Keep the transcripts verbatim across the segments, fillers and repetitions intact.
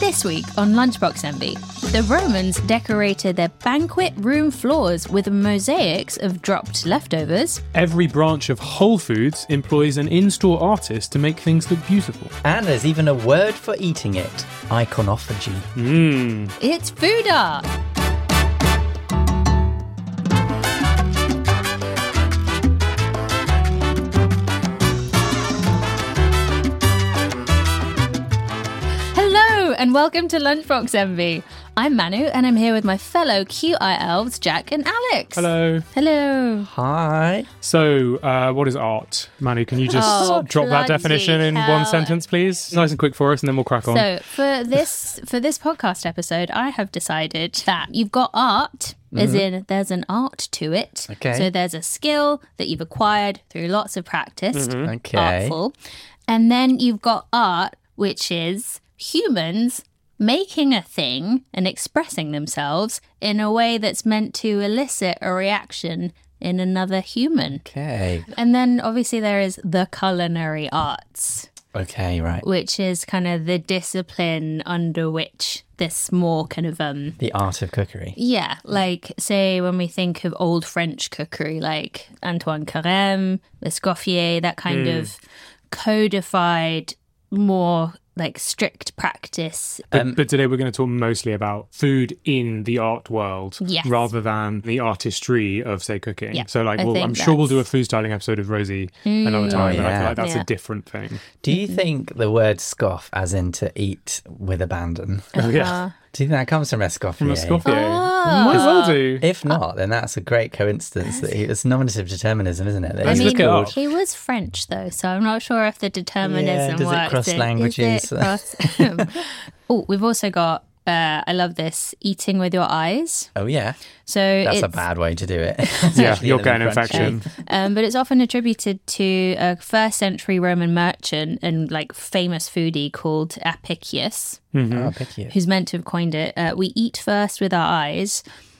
This week on Lunchbox Envy, the Romans decorated their banquet room floors with mosaics of dropped leftovers. Every branch of Whole Foods employs an in-store artist to make things look beautiful. And there's even a word for eating it, iconophagy. Mmm. It's food art. And welcome to Lunchbox Envy. I'm Manu, and I'm here with my fellow Q I elves, Jack and Alex. Hello. Hello. Hi. So, uh, what is art? Manu, can you just Oh, drop that bloody definition in hell. one sentence, please? Nice and quick for us, and then we'll crack on. So, for this for this podcast episode, I have decided that you've got art, as in there's an art to it. Okay. So there's a skill that you've acquired through lots of practice, Okay. artful, and then you've got art, which is humans making a thing and expressing themselves in a way that's meant to elicit a reaction in another human. Okay. And then obviously there is the culinary arts, Okay, right. which is kind of the discipline under which this more kind of um The art of cookery. yeah, like say when we think of old French cookery, like Antoine Carême, Escoffier, that kind of codified, more like strict practice. But, but today we're going to talk mostly about food in the art world Yes. rather than the artistry of, say, cooking. Yeah, so, like, I we'll, think I'm sure we'll do a that's- food styling episode of Rosie another time, Oh, but I yeah. feel like that's Yeah. a different thing. Do you think the word scoff, as in to eat with abandon, Oh, yeah. Uh, do you think that comes from Escoffier? From Escoffier. Oh. Might well do. If not, then that's a great coincidence. That he, it's nominative determinism, isn't it? That I Let's he's mean, look it called- up. he was French though, so I'm not sure if the determinism Yeah, does it works. cross Is languages? it cross- oh, we've also got. Uh, I love this eating with your eyes. Oh, yeah. So That's it's, a bad way to do it. Yeah, Especially you'll in get an the French. infection. Um, but it's often attributed to a first century Roman merchant and like famous foodie called Apicius, Oh, picky. who's meant to have coined it. Uh, we eat first with our eyes.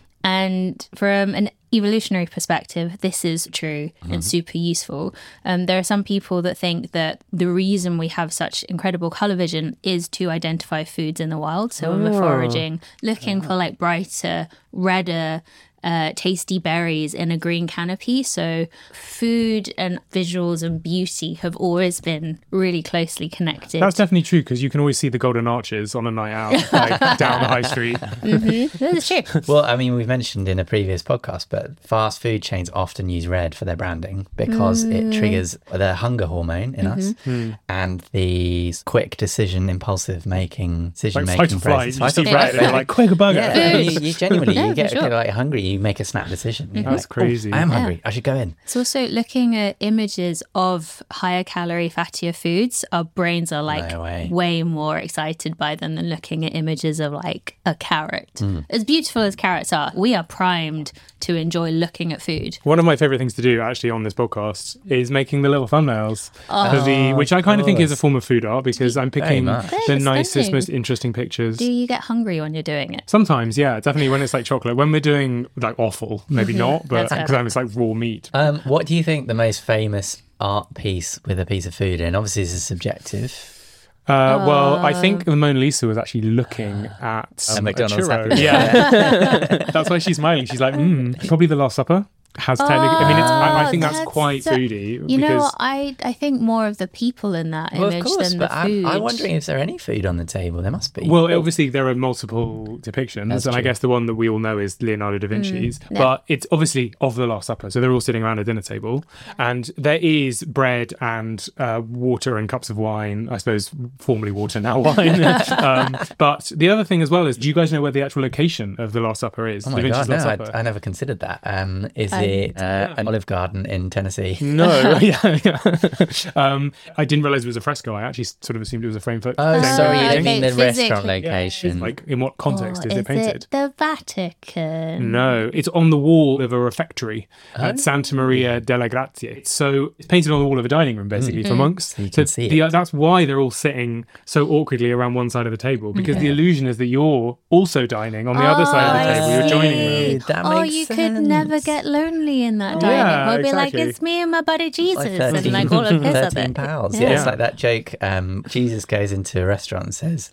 And from an evolutionary perspective, this is true and super useful. Um, there are some people that think that the reason we have such incredible colour vision is to identify foods in the wild. So when we're foraging, looking for like brighter, redder, uh, tasty berries in a green canopy. So food and visuals and beauty have always been really closely connected. That's definitely true, because you can always see the golden arches on a night out, like down the high street. That's true. Well, I mean, we've mentioned in a previous podcast, but fast food chains often use red for their branding because it triggers the hunger hormone in us and the quick decision, impulsive making, decision Like making fight or flight. You see or red, and you're like, quick, a burger. Yeah, you, you genuinely No, you for get sure. like hungry, you make a snap decision. You're That's like, crazy. Oh, I am Yeah. hungry. I should go in. It's also looking at images of higher calorie, fattier foods. Our brains are like No way. way more excited by them than looking at images of like a carrot. Mm. As beautiful as carrots are, we are primed to enjoy looking at food. One of my favourite things to do, actually, on this podcast is making the little thumbnails, for the, Oh, which I kind of think is a course. form of food art, because I'm picking much. the Very nicest, stunning. most interesting pictures. Do you get hungry when you're doing it? Sometimes, yeah, definitely when it's like chocolate. When we're doing like offal, maybe not, but That's fair. because I'm it's like raw meat. Um, what do you think the most famous art piece with a piece of food in? Obviously, this is subjective. Uh, well, I think the Mona Lisa was actually looking at A McDonald's churro. Happy Yeah, that's why she's smiling. She's like, mm, probably the Last Supper has technically. I mean, it's, I, I think that's, Oh, that's quite so- foodie. You know because what? I, I think more of the people in that Well, image of course, than but the I'm, food. I'm wondering if there are any food on the table. There must be. Well, obviously there are multiple depictions, That's and I true. guess the one that we all know is Leonardo da Vinci's. Mm, yeah. But it's obviously of the Last Supper, so they're all sitting around a dinner table, and there is bread and uh, water and cups of wine. I suppose formerly water, now wine. um, but the other thing as well is, do you guys know where the actual location of the Last Supper is? Oh Da my Vinci's god, no, Last I, Supper. I never considered that. Um, is Um, it uh, an Olive Garden in Tennessee? No, yeah, yeah. um, I didn't realize it was a fresco. I actually sort of assumed it was a frame photo. Oh, Ah, sorry, you okay, don't mean the physically. restaurant Yeah, location. like in what context Or is it painted? it the Vatican? No, it's on the wall of a refectory Oh. at Santa Maria della Grazie. So it's painted on the wall of a dining room, basically, for monks. So you can see the, it. that's why they're all sitting so awkwardly around one side of the table, because the illusion is that you're also dining on the other side of the I table. You're joining see. them. That oh, makes you could never sense. get lonely in that Oh, dining. yeah, We'll be like, exactly. it's me and my buddy Jesus, Like and like all of his thirteen other. pals. Yeah. Yeah. it's Yeah. like that joke. Um, Jesus goes into a restaurant and says,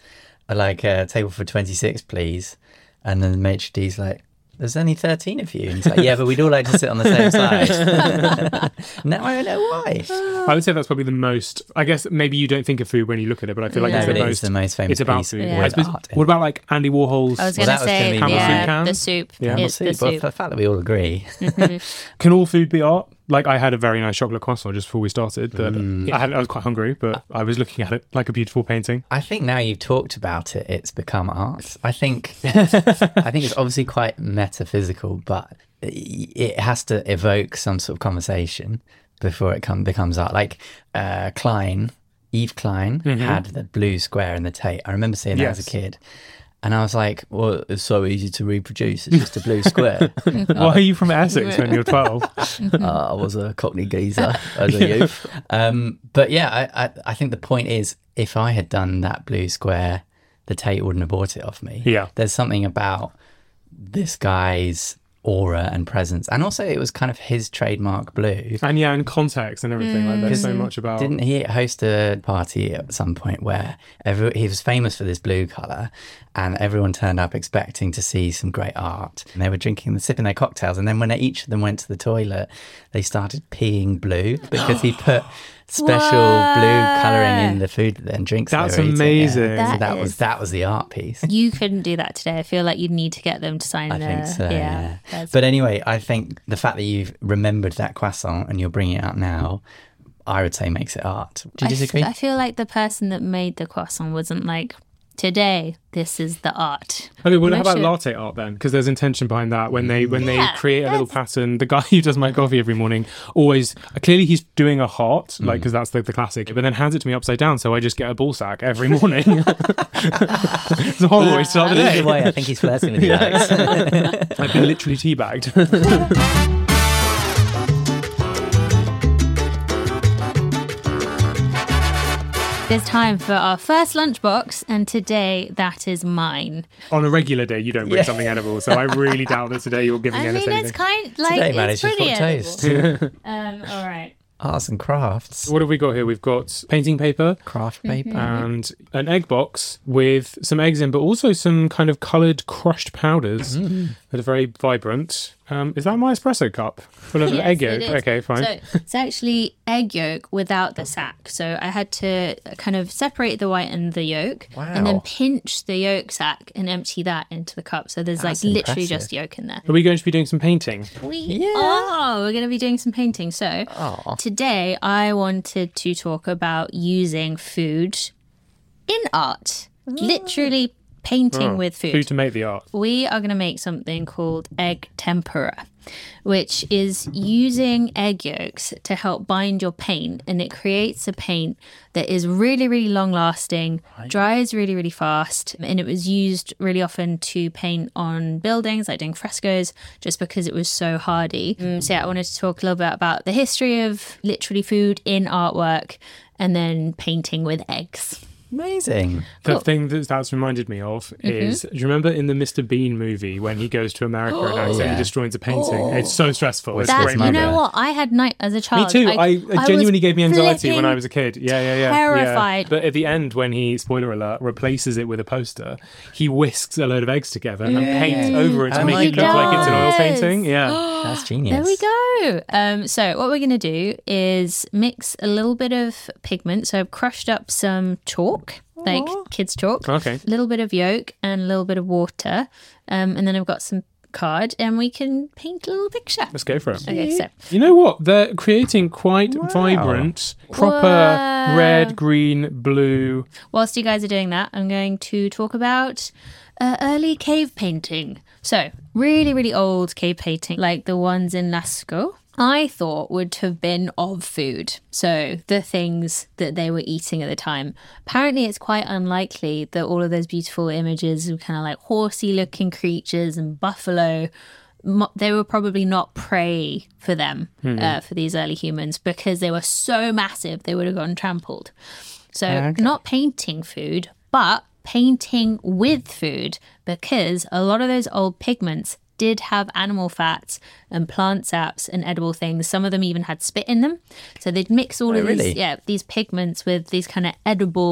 I like a table for twenty-six, please. And then the maitre d's like, there's only thirteen of you. And it's like, yeah, but we'd all like to sit on the same side. Now I don't know why. I would say that's probably the most, I guess maybe you don't think of food when you look at it, but I feel like Yeah. it's No, the it most, is the most famous it's about piece food. Yeah. I with suppose- art. what about like Andy Warhol's I was Well, going that to was say, gonna be yeah, Campbell the soup soup. can. Yeah. Well, It's see, the but soup. for the fact that we all agree. Can all food be art? Like I had a very nice chocolate croissant just before we started that Mm. I, had, I was quite hungry, but I was looking at it like a beautiful painting. I think now you've talked about it, it's become art. I think I think it's obviously quite metaphysical, but it has to evoke some sort of conversation before it come, becomes art. Like uh, Klein, Yves Klein had the blue square in the Tate. I remember seeing that as Yes. a kid. And I was like, well, it's so easy to reproduce. It's just a blue square. Why are you from Essex when you're twelve? uh, I was a Cockney geezer as a youth. Um, but yeah, I, I, I think the point is, if I had done that blue square, the Tate wouldn't have bought it off me. Yeah. There's something about this guy's aura and presence. And also it was kind of his trademark blue. And yeah, and context and everything. Like there's so much about. Didn't he host a party at some point where every, he was famous for this blue colour and everyone turned up expecting to see some great art. And they were drinking, sipping their cocktails. And then when each of them went to the toilet, they started peeing blue because he put special blue colouring in the food and drinks they That's were eating. amazing. Yeah. That so that is- was that was the art piece. You couldn't do that today. I feel like you'd need to get them to sign I the. think so, yeah. that's- But anyway, I think the fact that you've remembered that croissant and you're bringing it out now, I would say makes it art. Do you I f- disagree? I feel like the person that made the croissant wasn't like, today, this is the art. Okay, well, how I'm about sure- latte art then? Because there's intention behind that. When they when Yeah, they create a little pattern, the guy who does my coffee every morning always clearly he's doing a heart, like because that's like the classic, but then hands it to me upside down, so I just get a ball sack every morning. It's a horrible way to start the Either day. way, I think he's flirting with you, Alex. I've been literally teabagged. It's time for our first lunchbox, and today that is mine. On a regular day, you don't bring Yeah. something edible, so I really doubt that today you're giving I us mean, anything. it's kind like Today, man, it's it's just pretty got toast. edible. Um, all right. Arts and crafts. What have we got here? We've got painting paper Craft paper. and an egg box with some eggs in, but also some kind of coloured crushed powders that are very vibrant. Um, is that my espresso cup full of Yes, egg it yolk? is. Okay, fine. So it's actually egg yolk without the sac. So I had to kind of separate the white and the yolk, and then Wow. pinch the yolk sac and empty that into the cup. So there's That's like literally impressive. just yolk in there. Are we going to be doing some painting? We Yeah. are. We're going to be doing some painting. So Aw. today I wanted to talk about using food in art. Literally painting Oh, with food. Food to make the art. We are going to make something called egg tempura, which is using egg yolks to help bind your paint. And it creates a paint that is really, really long lasting, dries really, really fast. And it was used really often to paint on buildings, like doing frescoes, just because it was so hardy. Mm, so, yeah, I wanted to talk a little bit about the history of literally food in artwork and then painting with eggs. Amazing. The Cool. thing that that's reminded me of Mm-hmm. is, do you remember in the Mister Bean movie when he goes to America and accidentally Yeah. destroys a painting? It's so stressful. It's a That's, great you movie. know mother. what? I had night as a Me child. too. I, it was genuinely gave me anxiety when flipping I was a kid. Yeah, yeah, yeah. terrified. Yeah. But at the end, when he, spoiler alert, replaces it with a poster, he whisks a load of eggs together and paints over it to Oh make my it look like it's an oil God. painting. Yeah. That's genius. There we go. Um, so what we're going to do is mix a little bit of pigment. So I've crushed up some chalk, like kids' chalk, Okay. a little bit of yolk and a little bit of water. Um, and then I've got some card and we can paint a little picture. Let's go for it. Okay, so You know what? They're creating quite vibrant, proper Wow. red, green, blue. whilst you guys are doing that, I'm going to talk about uh, early cave painting. So, really, really old cave painting, like the ones in Lascaux, I thought would have been of food. So, the things that they were eating at the time. Apparently, it's quite unlikely that all of those beautiful images of kind of like horsey looking creatures and buffalo. mo- They were probably not prey for them, uh, for these early humans, because they were so massive they would have gotten trampled. So, Okay. not painting food, but painting with food, because a lot of those old pigments did have animal fats and plant saps and edible things. Some of them even had spit in them. So they'd mix all Oh, of really? these, yeah, these pigments with these kind of edible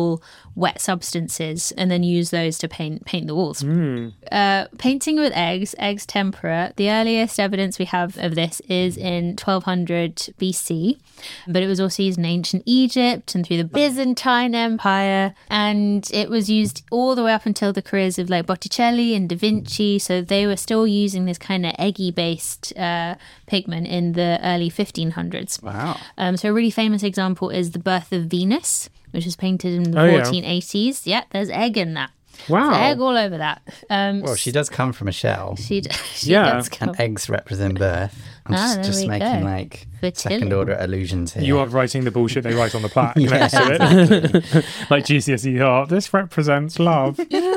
wet substances and then use those to paint paint the walls. Mm. Uh, painting with eggs, eggs tempera. The earliest evidence we have of this is in twelve hundred B C, but it was also used in ancient Egypt and through the Byzantine Empire, and it was used all the way up until the careers of like Botticelli and Da Vinci. So they were still using this kind of eggy-based uh, pigment in the early fifteen hundreds. Wow. Um, so a really famous example is The Birth of Venus, which was painted in the Oh, yeah. fourteen eighties. Yeah, there's egg in that. Wow. There's egg all over that. Um, Well, she does come from a shell, she, d- she Yeah. does come. and eggs represent birth. I'm Ah, just, there just we making go. like Fertility. second order allusions here. You are writing the bullshit they write on the plaque Yeah, next to it. Like G C S E art, this represents love.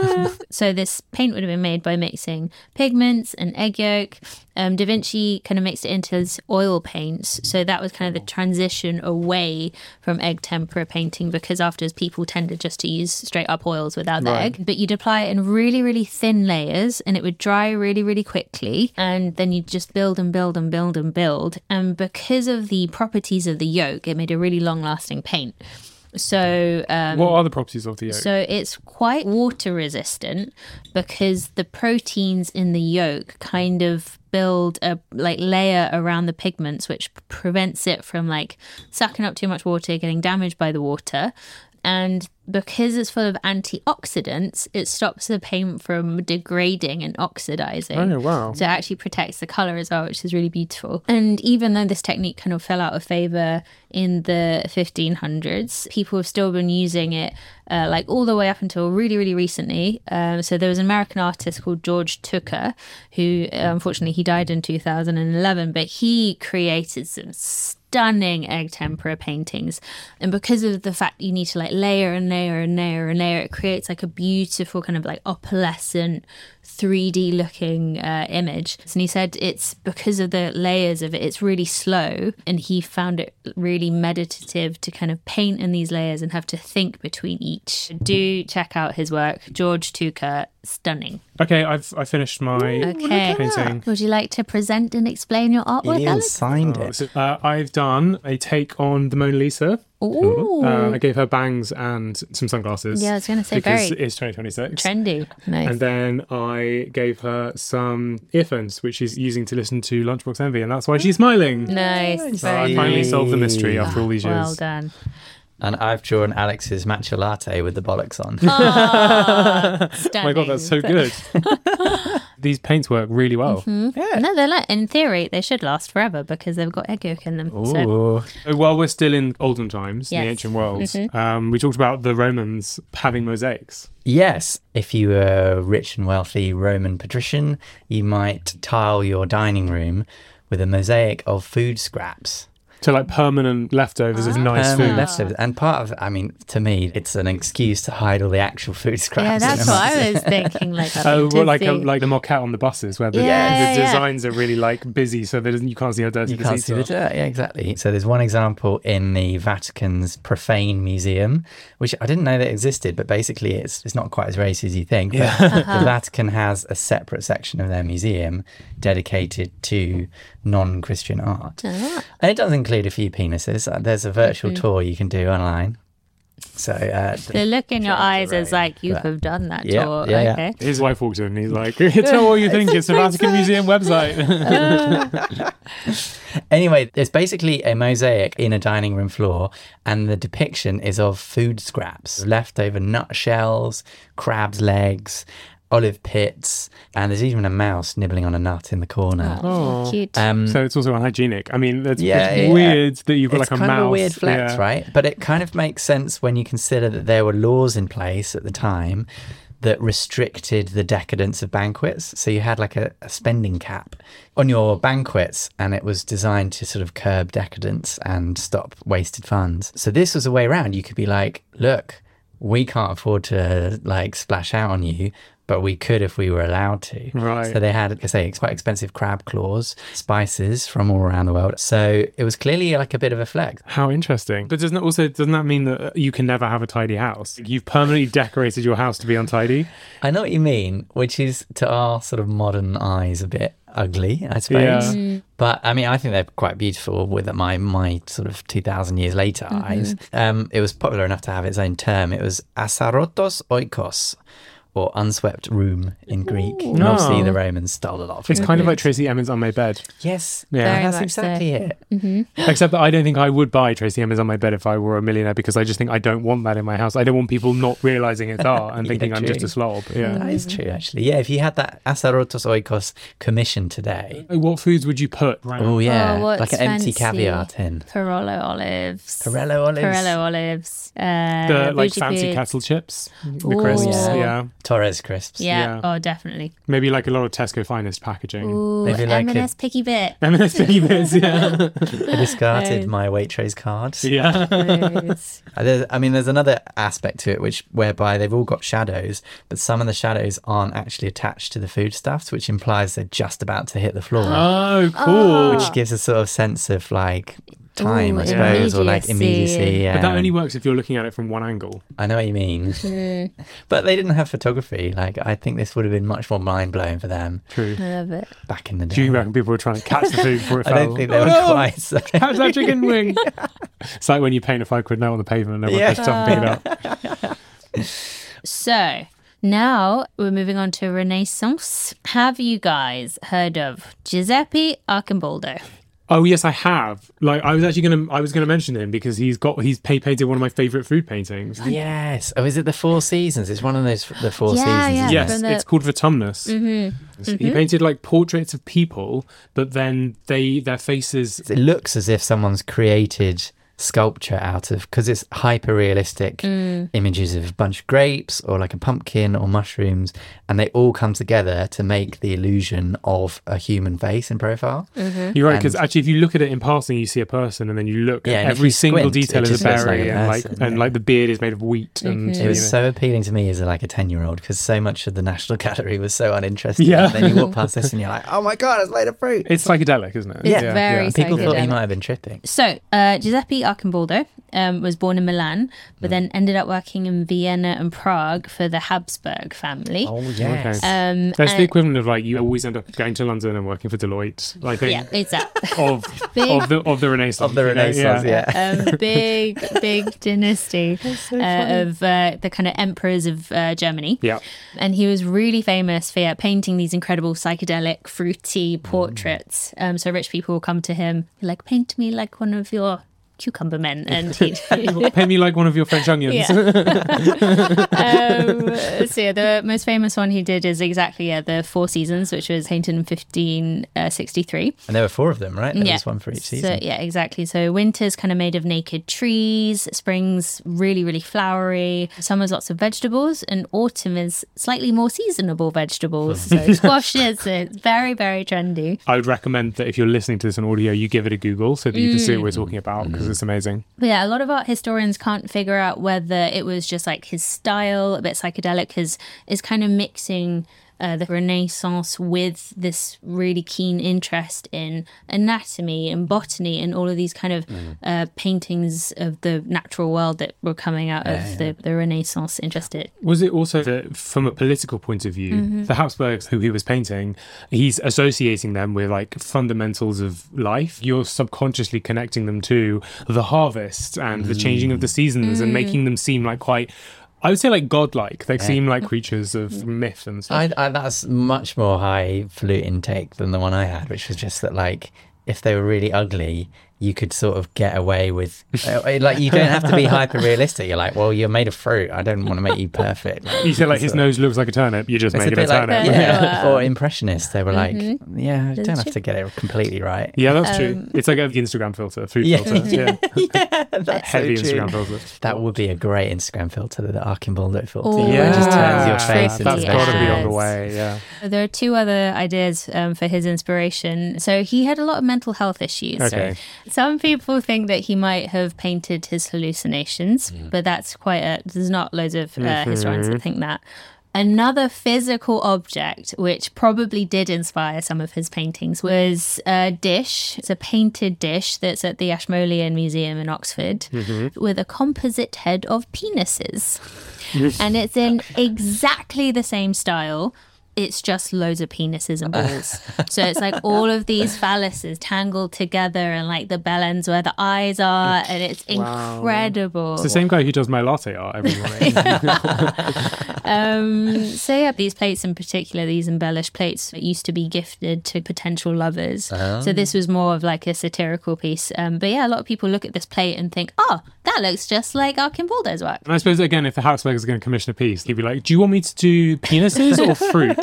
So this paint would have been made by mixing pigments and egg yolk. Um, Da Vinci kind of mixed it into his oil paints. So that was kind of the transition away from egg tempera painting, because afterwards people tended just to use straight up oils without the Right. egg. But you'd apply it in really, really thin layers and it would dry really, really quickly. And then you'd just build and build and build and build. And because of the properties of the yolk, it made a really long lasting paint. So um, What are the properties of the yolk? so it's quite water resistant because the proteins in the yolk kind of build a like layer around the pigments, which prevents it from like sucking up too much water, getting damaged by the water. And because it's full of antioxidants, it stops the paint from degrading and oxidizing. Oh, wow. So it actually protects the colour as well, which is really beautiful. And even though this technique kind of fell out of favour in the fifteen hundreds, people have still been using it uh, like all the way up until really, really recently. Um, so there was an American artist called George Tucker, who uh, unfortunately he died in two thousand eleven, but he created some stunning egg tempera paintings. And because of the fact you need to like layer and layer and layer and layer, it creates like a beautiful kind of like opalescent three D looking uh, image. And he said it's because of the layers of it, it's really slow, and he found it really meditative to kind of paint in these layers and have to think between each. Do check out his work. George Tucker, stunning. Okay, I've I finished my Okay. painting. Would you like to present and explain your artwork, Ian Alex? signed Oh, it. so, uh, I've done a take on the Mona Lisa. Ooh. Uh, I gave her bangs and some sunglasses. Yeah, I was going to say because very it's twenty twenty-six. trendy. Nice. And then I gave her some earphones, which she's using to listen to Lunchbox Envy, and that's why she's smiling. Nice. So I Very finally nice. solved the mystery after all these years. Well done. And I've drawn Alex's matcha latte with the bollocks on. Oh, Oh my god, that's so good. These paints work really well. Yeah. No, they're like, in theory, they should last forever because they've got egg yolk in them. So, Ooh. So while we're still in olden times, Yes. the ancient world, Mhm. um, we talked about the Romans having mosaics. Yes, if you were a rich and wealthy Roman patrician, you might tile your dining room with a mosaic of food scraps. So like permanent leftovers of nice Um, food. leftovers. And part of, I mean, to me, it's an excuse to hide all the actual food scraps. yeah, in that's a what mosaic. I was thinking. Like, Oh, well, like see. a, like the moquette on the buses where the, Yeah, the yeah. designs are really like busy, so that you can't see how dirty You the can't seats see are. the dirt. Yeah, exactly. So there's one example in the Vatican's Profane Museum, which I didn't know that existed, but basically it's it's not quite as racy as you think. Yeah. But the Vatican has a separate section of their museum dedicated to non-Christian art. Ah. And it does include a few penises. Uh, There's a virtual Mhm. tour you can do online. So uh, The look in your eyes is right. like, you But- have done that Yeah, tour. yeah, yeah. Okay. His wife walks in and he's like, it's not what you think, it's the Vatican Museum website. Anyway, there's basically a mosaic in a dining room floor, and the depiction is of food scraps, leftover nutshells, crab's legs, olive pits, and there's even a mouse nibbling on a nut in the corner. Oh, Oh. cute. Um, So it's also unhygienic. I mean, it's, Yeah, it's yeah. weird that you've got it's like a kind mouse. of a weird flex, Yeah. right? But it kind of makes sense when you consider that there were laws in place at the time that restricted the decadence of banquets. So you had like a, a spending cap on your banquets, and it was designed to sort of curb decadence and stop wasted funds. So this was a way around. You could be like, look, we can't afford to like splash out on you, but we could if we were allowed to. Right. So they had, like I say, quite expensive crab claws, spices from all around the world. So it was clearly like a bit of a flex. How interesting. But doesn't it also doesn't that mean that you can never have a tidy house? You've permanently decorated your house to be untidy? I know what you mean, which is to our sort of modern eyes a bit ugly, I suppose. Yeah. But I mean, I think they're quite beautiful with my my sort of two thousand years later Mm-hmm. eyes. Um, it was popular enough to have its own term. It was asarotos oikos, or unswept room in Greek. And No. obviously the Romans stole a lot of It's it. kind of like Tracy Emin's On My Bed. Yes, Yeah. Very that's much exactly it. Except that I don't think I would buy Tracy Emin's On My Bed if I were a millionaire, because I just think I don't want that in my house. I don't want people not realising it's art and Yeah, thinking I'm true. just a slob. Yeah. That is true, actually. Yeah, if you had that asarotos oikos commission today. What foods would you put? Oh, yeah. Oh, what's like an empty fancy? caviar tin. Perolo olives. Perello olives. Perello olives. Uh, The like bougie fancy foods. kettle chips, the Ooh. crisps. Yeah. Yeah. Torres crisps. Yeah. Yeah. Oh, definitely. Maybe like a lot of Tesco Finest packaging. Ooh, Maybe like M and S a- picky bit. M and S Piggy Bits, yeah. I discarded Um, my Waitrose cards. yeah. Yes. Uh, there's- I mean, there's another aspect to it, which whereby they've all got shadows, but some of the shadows aren't actually attached to the foodstuffs, which implies they're just about to hit the floor, Oh, cool. which gives a sort of sense of like time, Ooh, I suppose, or like immediacy. immediacy. Yeah. But that only works if you're looking at it from one angle. I know what you mean. But they didn't have photography. Like, I think this would have been much more mind blowing for them True. I love it. back in the day. Do you reckon people were trying to catch the food before it I fell? don't think they were Oh, quite so. catch that chicken wing. It's like when you paint a five quid note on the pavement and everyone Yeah. just jump and pick it up. So now we're moving on to Renaissance. Have you guys heard of Giuseppe Arcimboldo? Oh yes, I have. Like I was actually gonna, I was gonna mention him because he's got, he's pa- painted one of my favourite food paintings. Yes. Oh, is it the Four Seasons? It's one of those, the Four Yeah, Seasons. yeah. isn't Yes, it? From the- it's called Vertumnus. Mm-hmm. He painted like portraits of people, but then they their faces. It looks as if someone's created sculpture out of, because it's hyper realistic Mm. images of a bunch of grapes or like a pumpkin or mushrooms, and they all come together to make the illusion of a human face in profile. You're right, because And- actually, if you look at it in passing, you see a person, and then you look Yeah, at and if every you single squint, detail it is a just looks like berry, a and like person, and yeah. like the beard is made of wheat, and It you was know. so appealing to me as a, like a ten year old, because so much of the National Gallery was so uninteresting. Yeah. And then you walk past this and you're like, oh my god, it's made of fruit. It's psychedelic, isn't it? It's very People thought he psychedelic. might have been tripping. So, uh, Giuseppe Arcimboldo um, was born in Milan, but then ended up working in Vienna and Prague for the Habsburg family. Oh yes. Um, That's the and- equivalent of like you always end up going to London and working for Deloitte. Like they, yeah, exactly. of Big- of the of the Renaissance. Of the you know, Renaissance, yeah. um, big, big dynasty uh, of uh, the kind of emperors of uh, Germany. Yeah. And he was really famous for yeah, painting these incredible psychedelic, fruity portraits. Um, so rich people will come to him, like, paint me like one of your cucumber men. And he'd, Paint me like one of your French onions. Yeah. um, so yeah, the most famous one he did is exactly yeah, the Four Seasons, which was painted in fifteen sixty-three. And there were four of them, right? There Yeah. was one for each So season. yeah, exactly. So winter's kind of made of naked trees, spring's really, really flowery, summer's lots of vegetables, and autumn is slightly more seasonable vegetables. So squashes, so it's very, very trendy. I would recommend that if you're listening to this on audio, you give it a Google so that you can see what we're talking about, because it's amazing. But yeah, a lot of art historians can't figure out whether it was just like his style, a bit psychedelic, because it's kind of mixing uh, the Renaissance with this really keen interest in anatomy and botany and all of these kind of uh, paintings of the natural world that were coming out of Yeah, the, the Renaissance interested. Was it also that from a political point of view, the Habsburgs who he was painting, he's associating them with like fundamentals of life. You're subconsciously connecting them to the harvest and the changing of the seasons and making them seem like quite, I would say like godlike. They seem like creatures of myth and stuff. I, I, that's much more high flute intake than the one I had, which was just that, like, if they were really ugly, you could sort of get away with, uh, like, you don't have to be hyper realistic. You're like, well, you're made of fruit. I don't want to make you perfect. Like, You said like his sort of- nose looks like a turnip. You just It's made a it a bit like turnip. that. yeah. Yeah. Or impressionists. They were like, yeah, you don't have true. to get it completely right. Yeah, that's true. Um, It's like an Instagram filter, food Yeah. filter. Yeah, yeah, that's heavy so true. Instagram filter. That would be a great Instagram filter, the Arcimboldo filter. Oh, where it just turns your Yeah. face Tricky That's into got to be on the ads. way. Yeah. There are two other ideas um, for his inspiration. So he had a lot of mental health issues. Okay. Some people think that he might have painted his hallucinations, but that's quite a, there's not loads of uh, historians that think that. Another physical object, which probably did inspire some of his paintings, was a dish. It's a painted dish that's at the Ashmolean Museum in Oxford mm-hmm. with a composite head of penises. And it's in exactly the same style. It's just loads of penises and balls. So it's like all of these phalluses tangled together and like the bell ends where the eyes are. And it's wow. incredible. It's the same guy who does my latte art every morning. um, so yeah, these plates in particular, these embellished plates, used to be gifted to potential lovers. Oh. So this was more of like a satirical piece. Um, but yeah, a lot of people look at this plate and think, oh, that looks just like Archimboldo's work. And I suppose, again, if the Habsburgs are going to commission a piece, he'd be like, do you want me to do penises or fruit?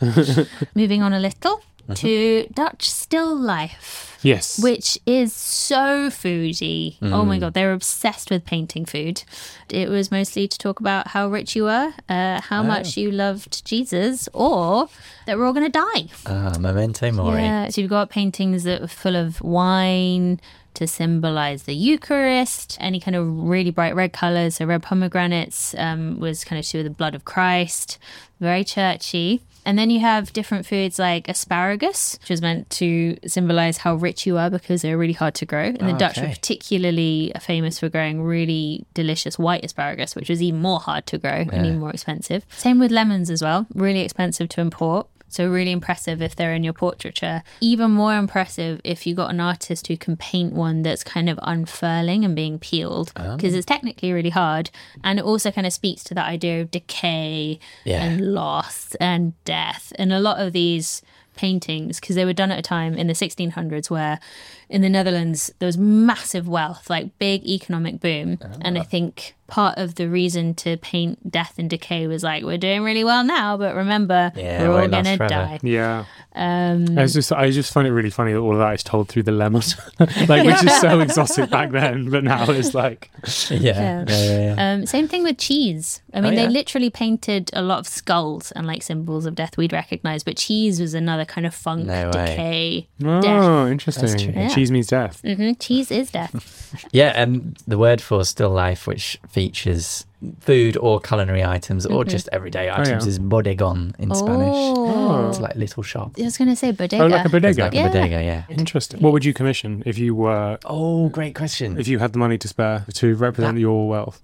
Moving on a little uh-huh. to Dutch still life. Yes. Which is so foodie. Mm. Oh my God, they're obsessed with painting food. It was mostly to talk about how rich you were, uh, how oh. much you loved Jesus, or that we're all going to die. Ah, memento mori. Yeah, so you've got paintings that were full of wine to symbolize the Eucharist, any kind of really bright red colors. So red pomegranates um, was kind of to do with the blood of Christ, very churchy. And then you have different foods like asparagus, which is meant to symbolize how rich you are because they're really hard to grow. And the oh, Dutch okay. were particularly famous for growing really delicious white asparagus, which was even more hard to grow yeah. and even more expensive. Same with lemons as well, really expensive to import. So really impressive if they're in your portraiture. Even more impressive if you got an artist who can paint one that's kind of unfurling and being peeled, because oh. it's technically really hard. And it also kind of speaks to that idea of decay yeah. and loss and death. And a lot of these paintings, because they were done at a time in the sixteen hundreds where in the Netherlands there was massive wealth, like big economic boom. Oh. And I think part of the reason to paint death and decay was like, we're doing really well now, but remember, yeah, we're all gonna die. Yeah. Um, I just I just find it really funny that all of that is told through the lemon, like which is so exotic back then, but now it's like yeah. yeah. yeah, yeah, yeah. Um, same thing with cheese. I mean, oh, yeah. they literally painted a lot of skulls and like symbols of death we'd recognize, but cheese was another kind of funk, no decay, oh, death. Interesting. Yeah. Cheese means death. Mm-hmm. Cheese is death. Yeah, and the word for still life, which features food or culinary items or mm-hmm. just everyday items, oh, yeah. is bodegon in oh. Spanish. Oh. It's like little shop. I was going to say bodega. Oh, like a bodega. Like yeah. a bodega, yeah. Interesting. What would you commission if you were... Oh, great question. If you had the money to spare to represent that, your wealth?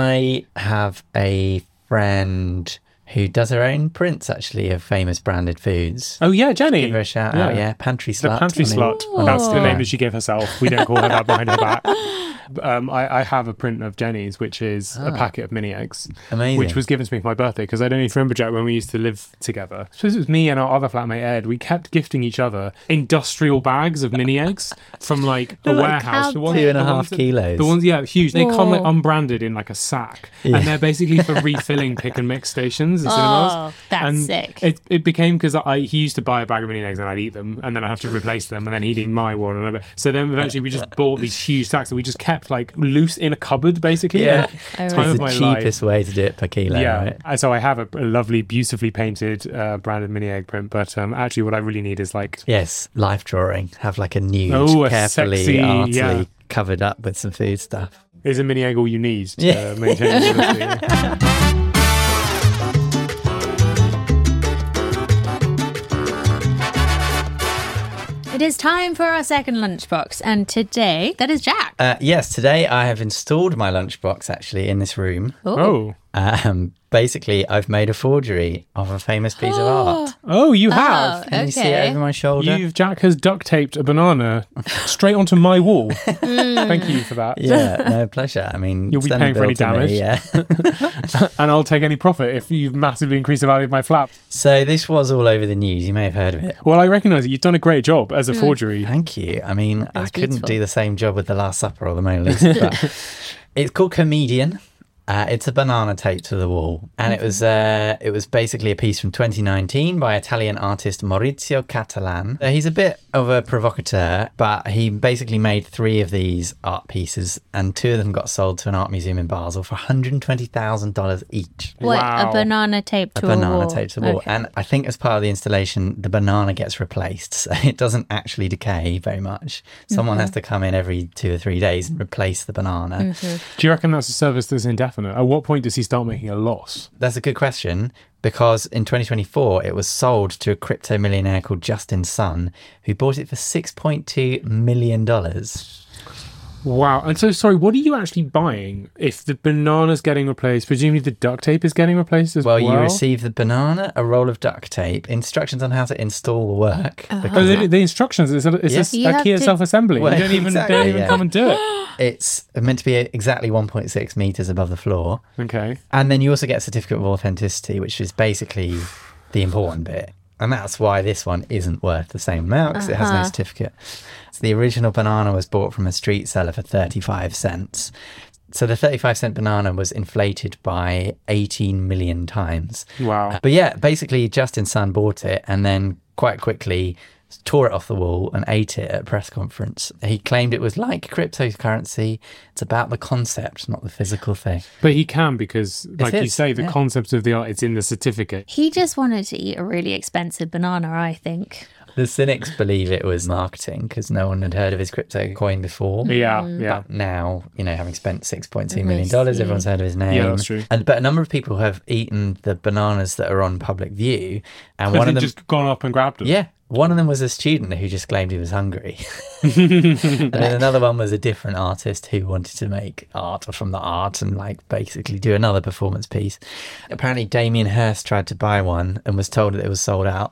I have a friend who does her own prints, actually, of famous branded foods. Oh, yeah, Jenny. Give her a shout yeah. out, yeah. Pantry Slut. The Pantry Slut. Oh. That's the name that she gave herself. We don't call her that behind her back. Um, I, I have a print of Jenny's, which is ah. a packet of mini eggs. Amazing. Which was given to me for my birthday, because I don't even remember, Jack, when we used to live together. So it was me and our other flatmate, Ed. We kept gifting each other industrial bags of mini eggs from, like, a like warehouse. The ones, two and a half that, kilos. The ones, yeah, huge. They Whoa. come, like, unbranded in, like, a sack. Yeah. And they're basically for refilling pick and mix stations in oh, cinemas. That's and sick. It, it became, because I he used to buy a bag of mini eggs and I'd eat them, and then I'd have to replace them, and then he'd eat my one. And so then eventually we just bought these huge sacks that we just kept, like, loose in a cupboard, basically. Yeah, oh, time of my the cheapest life. way to do it per kilo. Yeah, right? And so I have a, a lovely, beautifully painted uh, branded mini egg print. But um, actually, what I really need is like yes, life drawing. Have like a nude, oh, a carefully, sexy, artfully yeah. covered up with some food stuff. Is a mini egg all you need to yeah. uh, maintain the It is time for our second lunchbox, and today, that is Jack. Uh, yes, today I have installed my lunchbox actually in this room. Ooh. Oh. Um, basically, I've made a forgery of a famous piece of art. Oh, you have? Oh, Can okay. you see it over my shoulder? You've, Jack has duct taped a banana straight onto my wall. Mm. Thank you for that. Yeah, no, pleasure. I mean, you'll be paying for any damage. Me, yeah. And I'll take any profit if you've massively increased the value of my flat. So this was all over the news. You may have heard of it. Well, I recognise it. You've done a great job as a mm. forgery. Thank you. I mean, That's I couldn't beautiful. do the same job with The Last Supper or the Mona Lisa. But it's called Comedian. Uh, it's a banana taped to the wall, and it was uh, it was basically a piece from twenty nineteen by Italian artist Maurizio Catalan. Uh, he's a bit of a provocateur, but he basically made three of these art pieces, and two of them got sold to an art museum in Basel for one hundred twenty thousand dollars each. What, wow. a banana taped to a, a banana wall? taped to the wall. Okay. And I think as part of the installation, the banana gets replaced, so it doesn't actually decay very much. Someone mm-hmm. has to come in every two or three days and replace the banana. Mm-hmm. Do you reckon that's a service that's indefinite? definite. At what point does he start making a loss? That's a good question, because in twenty twenty-four, it was sold to a crypto millionaire called Justin Sun, who bought it for six point two million dollars. Wow. And so, sorry, what are you actually buying? If the banana's getting replaced, presumably the duct tape is getting replaced as well? Well, you receive the banana, a roll of duct tape, instructions on how to install the work. Uh-huh. Oh, the, the instructions, it's a, it's Yes. a, You a have Kia to- self-assembly. Well, you don't even, exactly, don't even yeah. come and do it. It's meant to be exactly one point six metres above the floor. Okay. And then you also get a certificate of authenticity, which is basically the important bit. And that's why this one isn't worth the same amount, because it has no Uh-huh. certificate. So the original banana was bought from a street seller for thirty-five cents. So the thirty-five cent banana was inflated by eighteen million times. Wow. Uh, but yeah, basically Justin Sun bought it and then quite quickly tore it off the wall and ate it at a press conference. He claimed it was like cryptocurrency. It's about the concept, not the physical thing. But he can because, like you is, say, the yeah. concept of the art, it's in the certificate. He just wanted to eat a really expensive banana, I think. The cynics believe it was marketing because no one had heard of his crypto coin before. Yeah, yeah. But now, you know, having spent six point two I million dollars, see. everyone's heard of his name. Yeah, that's true. And but a number of people have eaten the bananas that are on public view, and Has one he of them, just gone up and grabbed them? yeah, one of them was a student who just claimed he was hungry, and then another one was a different artist who wanted to make art from the art and like basically do another performance piece. Apparently, Damien Hirst tried to buy one and was told that it was sold out,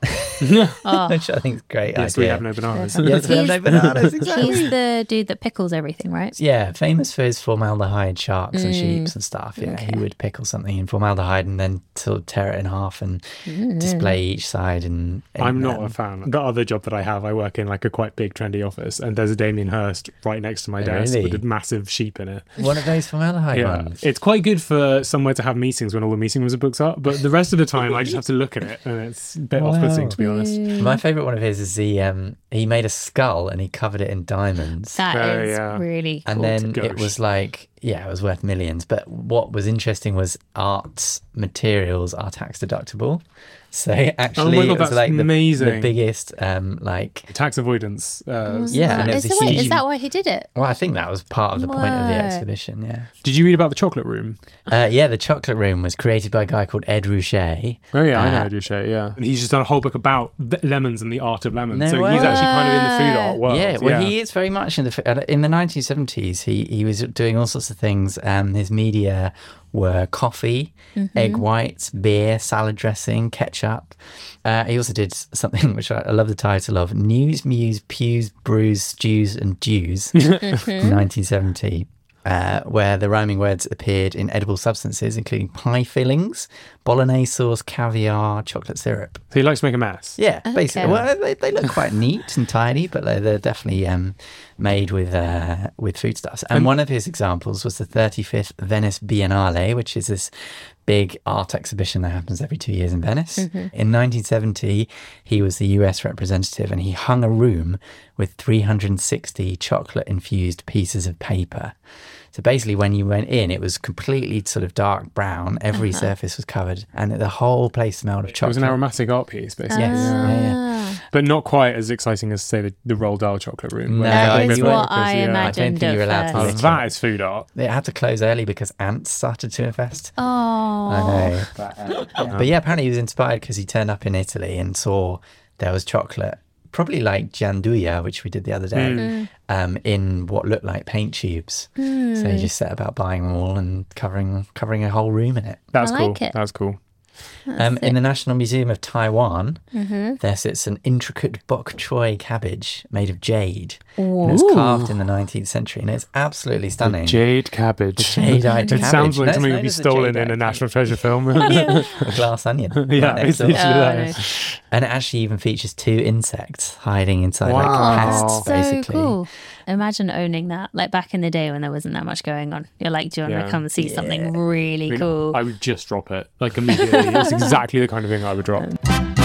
Oh. which I think is a great. Yes, idea. we have no bananas. Yes, we have no bananas. Exactly. He's the dude that pickles everything, right? Yeah, famous for his formaldehyde sharks and Mm. sheeps and stuff. Yeah, Okay. he would pickle something in formaldehyde and then sort of tear it in half and display each side. And, and I'm not um, a fan. The other job that I have, I work in like a quite big, trendy office, and there's a Damien Hirst right next to my Oh, desk really? with a massive sheep in it. one of those formaldehyde Yeah, ones. it's quite good for somewhere to have meetings when all the meeting rooms are booked up, but the rest of the time I just have to look at it, and it's a bit Wow. off-putting, to be honest. My favourite one of his is the um, he made a skull and he covered it in diamonds. That Oh, is yeah. really cool. And then Gosh. it was like, yeah, it was worth millions. But what was interesting was art's materials are tax deductible. So actually, Oh my God, it was that's like the, amazing. the biggest, um, like, Tax avoidance. Uh, Yeah, and it was is, a that, huge- is that why he did it? well, I think that was part of the point of the Whoa. exhibition, yeah. Did you read about the chocolate room? Uh, yeah, the chocolate room was created by a guy called Ed Ruscha. Oh yeah, I Uh, know Duché, yeah. And he's just done a whole book about the lemons and the art of lemons. No so way. he's actually kind of in the food art world. Yeah, well, he is very much in the f- in the nineteen seventies. He he was doing all sorts of things. Um, his media were coffee, egg whites, beer, salad dressing, ketchup. Uh, he also did something which I, I love the title of: News, Muse, Pews, Brews, Stews, and Dews, from nineteen seventy. Uh, where the rhyming words appeared in edible substances, including pie fillings, bolognese sauce, caviar, chocolate syrup. So he likes to make a mess. Yeah, basically. Okay. Well, they, they look quite neat and tidy, but they're, they're definitely um, made with uh, with foodstuffs. And one of his examples was the thirty-fifth Venice Biennale, which is this big art exhibition that happens every two years in Venice. In nineteen seventy, he was the U S representative, and he hung a room with three hundred sixty chocolate-infused pieces of paper. So basically, when you went in, it was completely sort of dark brown. Every surface was covered, and the whole place smelled of It was chocolate. an aromatic art piece, basically. Yes. Yeah. Yeah, yeah. Ah. But not quite as exciting as, say, the, the Roald Dahl chocolate room. No, where That it's I- is you like- what I yeah. I don't imagined think you were at allowed to Oh, first. lick that is food art. It had to close early because ants started to infest. Oh. I know. But, uh, but yeah, apparently he was inspired because he turned up in Italy and saw there was chocolate, probably like gianduja, which we did the other day, Mm. um, in what looked like paint tubes. So he just set about buying them all and covering covering a whole room in it. That's I cool. like it. That's cool. Um, in the National Museum of Taiwan, Mm-hmm. there sits an intricate bok choy cabbage made of jade. And it was carved in the nineteenth century, and it's absolutely stunning. Jade cabbage. Jadeite It cabbage. sounds like That's something known would be as a stolen in jadeite a National Treasure film. A glass onion. Yeah, right next it's door. literally Oh, that. no. And it actually even features two insects hiding inside Wow. like That's pests, so basically. cool. Imagine owning that. Like back in the day when there wasn't that much going on. You're like, do you want Yeah. to come and see something really I mean, cool? I would just drop it, like immediately. It's exactly the kind of thing I would drop.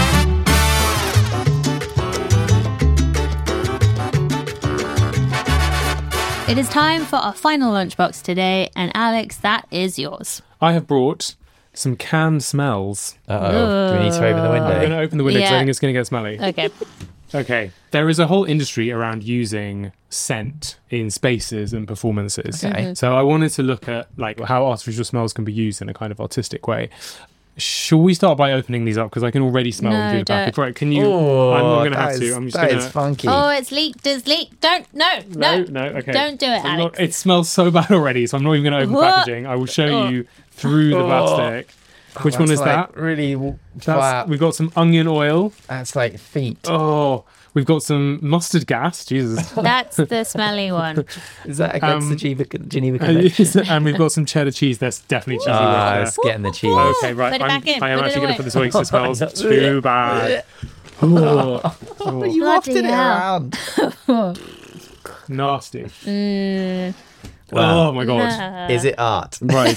It is time for our final lunchbox today, and Alex, that is yours. I have brought some canned smells. Uh-oh. Do we need to open the I'm going window? to open the window because I Yeah. think it's going to get smelly. Okay. Okay. There is a whole industry around using scent in spaces and performances. Okay. Mhm. So I wanted to look at like how artificial smells can be used in a kind of artistic way. Shall we start by opening these up? Because I can already smell them No, through the package. don't. Right, can you? Oh, I'm not going to that have is- to. I'm just that going is to. funky. Oh, it's leaked. It's leaked. Don't. No. No, No. no, okay. Don't do it, I'm Alex. not- it smells so bad already, so I'm not even going to open the What? packaging. I will show Oh. you through the Oh. plastic. Which one That's is like that? Really, w- That's, wow. We've got some onion oil. That's like feet. Oh, we've got some mustard gas. Jesus. That's the smelly one. Is that against Um, the Geneva, Geneva Convention? and we've got some cheddar cheese. There's definitely cheesy Ah, with it's there. getting the cheese. Okay, right. Put it I'm, back in, I am put it actually going away. to put this away because it smells too bad. Oh, oh, You Bloody wafted it hell. around. nasty. Mm, Oh my god. nah. Is it art? Right.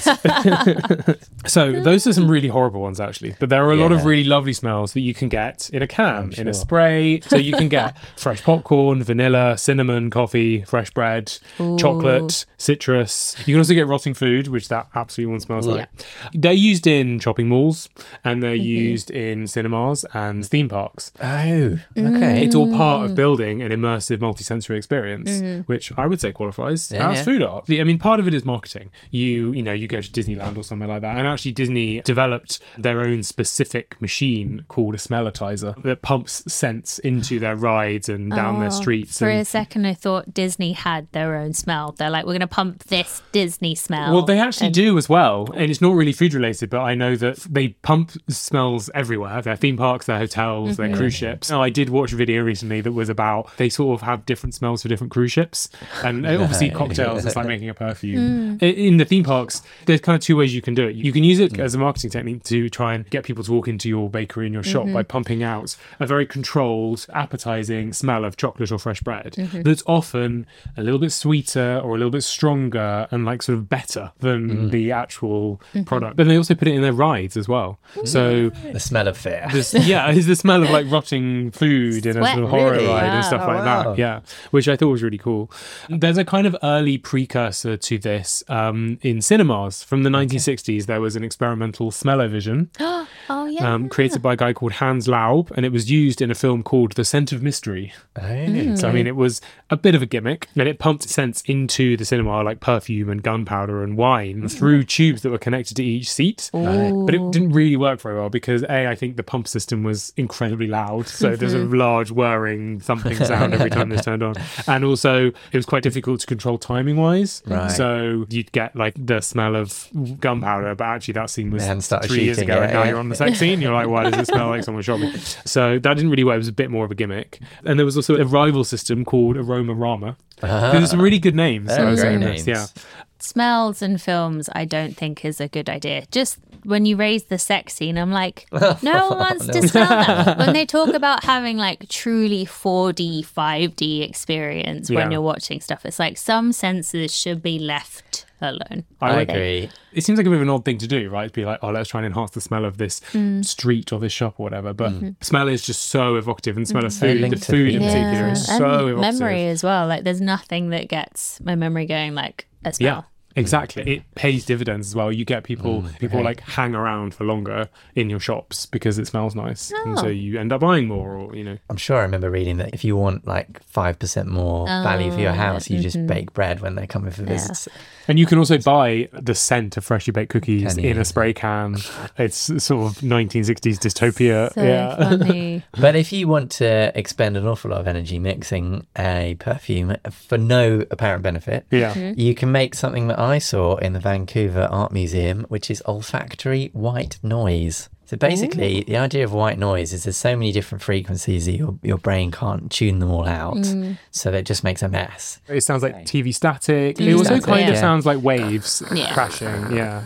So those are some really horrible ones actually, but there are a lot of Yeah. really lovely smells that you can get in a can, I'm in a sure. spray. So you can get fresh popcorn, vanilla, cinnamon, coffee, fresh bread, Ooh. chocolate, citrus. You can also get rotting food, which that absolutely one smells like. They're used in shopping malls and they're used in cinemas and theme parks. Oh, okay. It's all part of building an immersive multisensory experience, Mm-hmm. which I would say qualifies Yeah, as yeah. food art. I mean, part of it is marketing. You, you know, you go to Disneyland or somewhere like that, and actually Disney developed their own specific machine called a smellitizer that pumps scents into their rides and down their Oh, streets. For a And, second, I thought Disney had their own smell. They're like, we're going to pump this Disney smell. well, they actually And- do as well, and it's not really food related, but I know that they pump smells everywhere. Their theme parks, their hotels, Mm-hmm. their cruise ships. Now, I did watch a video recently that was about they sort of have different smells for different cruise ships, and obviously cocktails. It's like making a perfume. I- In the theme parks, there's kind of two ways you can do it. You can use it as a marketing technique to try and get people to walk into your bakery and your shop by pumping out a very controlled, appetizing smell of chocolate or fresh bread that's often a little bit sweeter or a little bit stronger and like sort of better than the actual product. But they also put it in their rides as well. So The smell of fear. this, yeah, it's the smell of like rotting food in a Sweat. sort of horror Really? ride and Wow. stuff Oh, like wow. that. Yeah, which I thought was really cool. There's a kind of early precursor to this um, in cinemas from the nineteen sixties. There was an experimental smell-o-vision Oh, yeah. um, created by a guy called Hans Laub, and it was used in a film called The Scent of Mystery. Oh. So I mean, it was a bit of a gimmick, and it pumped scents into the cinema like perfume and gunpowder and wine through tubes that were connected to each seat. Ooh. But it didn't really work very well because A, I think the pump system was incredibly loud. So there's a large whirring thumping sound every time this turned on. And also it was quite difficult to control timing wise. Right. So you'd get like the smell of gunpowder, but actually that scene was They hadn't started three years shooting ago yet, and now yeah. you're on the sex scene. You're like, why does it smell like someone shot me? So that didn't really work. It was a bit more of a gimmick. And there was also a rival system called Aroma Rama. There's some really good names. I Very was great saying names. this, Yeah. Smells in films, I don't think is a good idea. Just when you raise the sex scene, I'm like, no one wants to smell that. When they talk about having like truly four D, five D experience when Yeah. you're watching stuff, it's like some senses should be left alone. I like agree. It seems like a bit of an odd thing to do, right? To be like, oh, let's try and enhance the smell of this Mm. street or this shop or whatever. But Mm-hmm. smell is just so evocative, and smell of So food, the linked to food in feeling. particular, is and so evocative. memory as well. Like there's nothing that gets my memory going like a smell. Yeah. Exactly. It pays dividends as well. You get people people okay. like hang around for longer in your shops because it smells nice. And so Oh. you end up buying more or, you know. I'm sure I remember reading that if you want like five percent more value for your Oh, house, you just mhm. bake bread when they come in for visits. And you can also buy the scent of freshly baked cookies Can you? in a spray can. It's sort of nineteen sixties dystopia. So yeah. funny. But if you want to expend an awful lot of energy mixing a perfume for no apparent benefit, Yeah. you can make something that I saw in the Vancouver Art Museum, which is olfactory white noise. So basically, the idea of white noise is there's so many different frequencies that your, your brain can't tune them all out. So that it just makes a mess. It sounds like T V static. T V it also static, kind of yeah. sounds like waves Yeah. crashing. Yeah.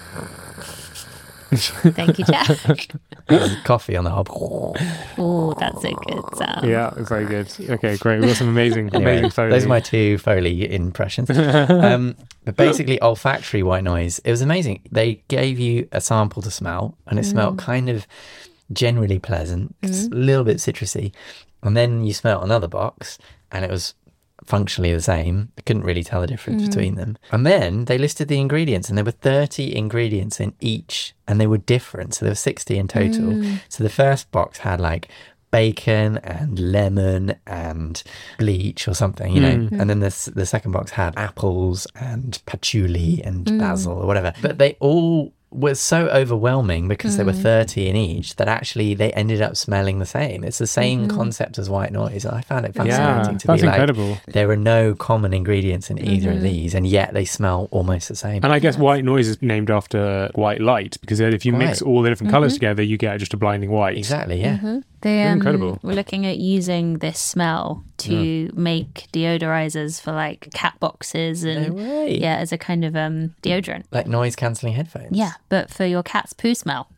Thank you, Jack. Coffee on the hob. Oh, that's a good sound. Yeah, very good. Okay, great. We've got some amazing, Anyway, amazing Foley. those are my two Foley impressions. um, but basically, olfactory white noise. It was amazing. They gave you a sample to smell, and it smelled kind of generally pleasant, it's a little bit citrusy. And then you smelled another box, and it was functionally the same. I couldn't really tell the difference between them. And then they listed the ingredients, and there were thirty ingredients in each, and they were different. So there were sixty in total. So the first box had like bacon and lemon and bleach or something, you know. Mm. And then this, the second box had apples and patchouli and mm. basil or whatever. But they all were so overwhelming because mm. there were thirty in each that actually they ended up smelling the same. It's the same mm-hmm. concept as white noise. I found it fascinating yeah, to that's be incredible. Like, there are no common ingredients in either mm-hmm. of these, and yet they smell almost the same. And I guess white noise is named after white light, because if you mix all the different mm-hmm. colours together, you get just a blinding white. Exactly, yeah. Mm-hmm. They, um, incredible. We're looking at using this smell to mm. make deodorizers for like cat boxes and no way. yeah, as a kind of um deodorant. Like noise cancelling headphones. Yeah, but for your cat's poo smell.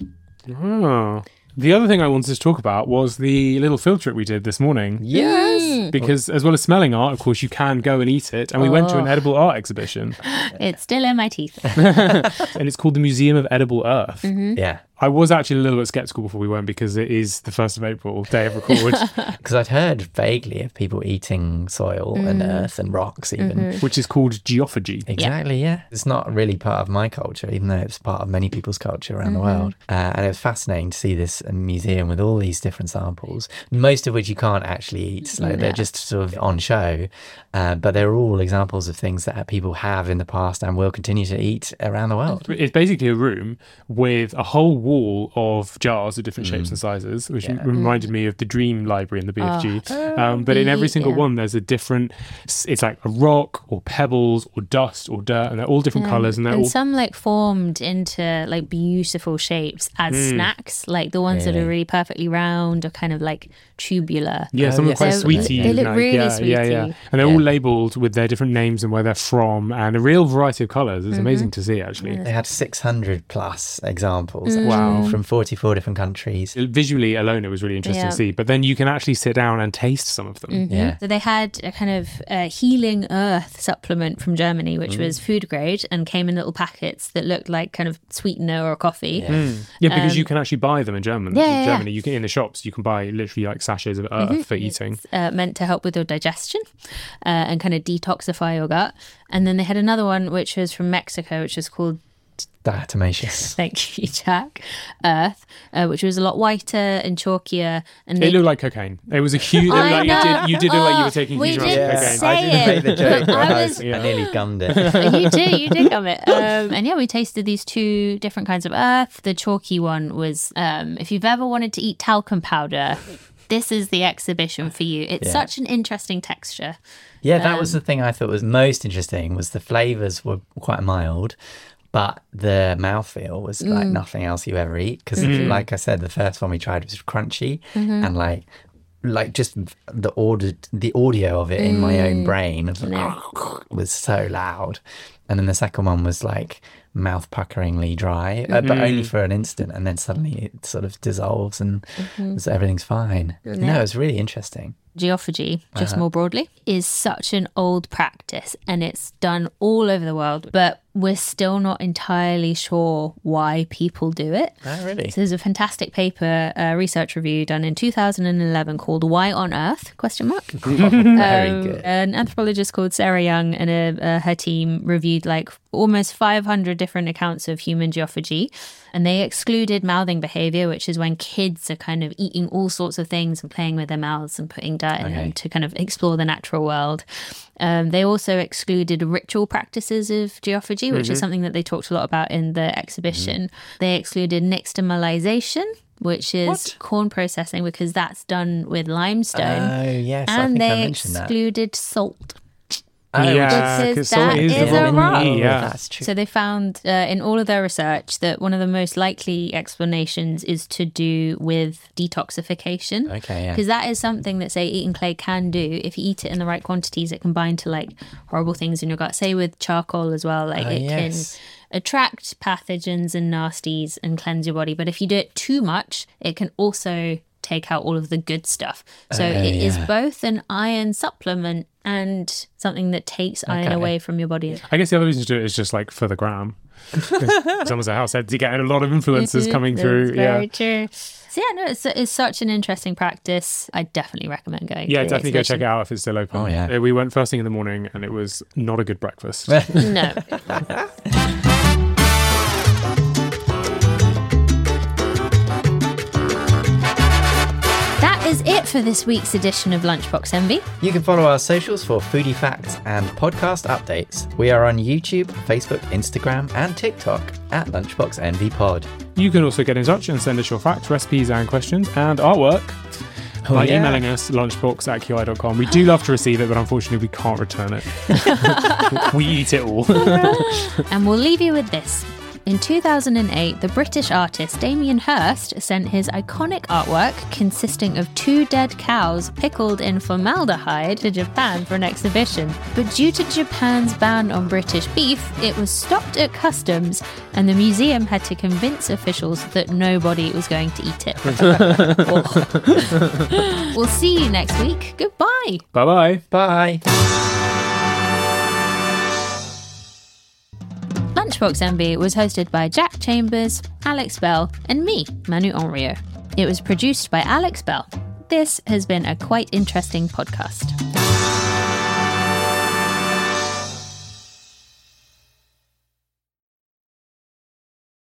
Oh. The other thing I wanted to talk about was the little field trip we did this morning. Yes! Because as well as smelling art, of course, you can go and eat it. And we oh. went to an edible art exhibition. It's still in my teeth. And it's called the Museum of Edible Earth. Mm-hmm. Yeah. I was actually a little bit sceptical before we went because it is the first of April, day of record. Because I'd heard vaguely of people eating soil mm. and earth and rocks even. Mm-hmm. Which is called geophagy. Exactly, yeah. yeah. It's not really part of my culture, even though it's part of many people's culture around mm-hmm. the world. Uh, and it was fascinating to see this museum with all these different samples, most of which you can't actually eat. So yeah. they're just sort of on show. Uh, but they're all examples of things that people have in the past and will continue to eat around the world. It's basically a room with a whole wall of jars of different mm. shapes and sizes, which yeah. reminded me of the Dream Library in the B F G. Oh. Um, but in every single yeah. one, there's a different, it's like a rock or pebbles or dust or dirt, and they're all different yeah. colours. And they're and all... some like formed into like beautiful shapes as mm. snacks, like the ones really? that are really perfectly round or kind of like tubular. Yeah, oh, some yes. are quite so sweety. They look like, really yeah, sweety. Yeah, yeah. And they're yeah. all labelled with their different names and where they're from, and a real variety of colours. It's mm-hmm. amazing to see, actually. They had six hundred plus examples mm. wow. from forty-four different countries. Visually alone, it was really interesting yeah. to see, but then you can actually sit down and taste some of them. Mm-hmm. Yeah. So they had a kind of uh, healing earth supplement from Germany, which mm. was food grade and came in little packets that looked like kind of sweetener or coffee. Yeah, mm. yeah because um, you can actually buy them in Germany. Yeah, in yeah, Germany, you can in the shops. You can buy literally like sachets of earth mm-hmm. for eating. It's uh, meant to help with your digestion uh, and kind of detoxify your gut. And then they had another one which was from Mexico, which was called diatomaceous. Thank you, Jack. Earth, uh, which was a lot whiter and chalkier, and it they... looked like cocaine. It was a huge. I like, know. You did, you did oh, look like you were taking we huge amounts of didn't cocaine. say I didn't it. make the joke. I, I, was, was, yeah. I nearly gummed it. You did, you did gum it. Um, and yeah, we tasted these two different kinds of earth. The chalky one was, um, if you've ever wanted to eat talcum powder, this is the exhibition for you. It's yeah. such an interesting texture. Yeah, that um, was the thing I thought was most interesting. Was the flavours were quite mild. But the mouthfeel was like mm. nothing else you ever eat. Because, mm. like I said, the first one we tried was crunchy mm-hmm. and like, like just the order, the audio of it mm. in my own brain was, yeah. was so loud. And then the second one was like mouth puckeringly dry, mm-hmm. uh, but only for an instant. And then suddenly it sort of dissolves and mm-hmm. so everything's fine. Yeah. No, it was really interesting. Geophagy, just uh-huh. more broadly, is such an old practice and it's done all over the world, but we're still not entirely sure why people do it. Oh, really? So there's a fantastic paper, a research review done in two thousand eleven called Why on Earth? Question mark. Very um, good. An anthropologist called Sarah Young and uh, uh, her team reviewed like almost five hundred different accounts of human geophagy. And they excluded mouthing behavior, which is when kids are kind of eating all sorts of things and playing with their mouths and putting dirt in okay. them to kind of explore the natural world. Um, they also excluded ritual practices of geophagy, which mm-hmm. is something that they talked a lot about in the exhibition. Mm-hmm. They excluded nixtamalization, which is what? corn processing, because that's done with limestone. Oh, yes, and I think they I mentioned that. excluded salt. Oh, yeah, because salt that is, is the a rock. Yeah, that's true. So they found uh, in all of their research that one of the most likely explanations is to do with detoxification. Okay, yeah. Because that is something that, say, eating clay can do. If you eat it in the right quantities, it can bind to like horrible things in your gut. Say with charcoal as well, like oh, it yes. can attract pathogens and nasties and cleanse your body. But if you do it too much, it can also take out all of the good stuff. So uh, it yeah. is both an iron supplement and something that takes iron okay. away from your body. I guess the other reason to do it is just like for the gram. Someone's at house said you get a lot of influencers coming through. That's very yeah. true. So yeah, no, it's, it's such an interesting practice. I definitely recommend going. Yeah, to the definitely go exhibition. check it out if it's still open. Oh yeah. Uh, We went first thing in the morning and it was not a good breakfast. No. is it for this week's edition of Lunchbox Envy. You can follow our socials for foodie facts and podcast updates. We are on YouTube, Facebook, Instagram, and TikTok at Lunchbox Envy Pod. You can also get in touch and send us your facts, recipes, and questions and artwork Oh, by yeah. emailing us lunchbox at q i dot com. We do love to receive it, but unfortunately we can't return it. We eat it all. And we'll leave you with this. In two thousand eight, the British artist Damien Hirst sent his iconic artwork consisting of two dead cows pickled in formaldehyde to Japan for an exhibition. But due to Japan's ban on British beef, it was stopped at customs and the museum had to convince officials that nobody was going to eat it. Oh. We'll see you next week. Goodbye. Bye-bye. Bye. Lunchbox Envy was hosted by Jack Chambers, Alex Bell, and me, Manu Henriot. It was produced by Alex Bell. This has been a quite interesting podcast.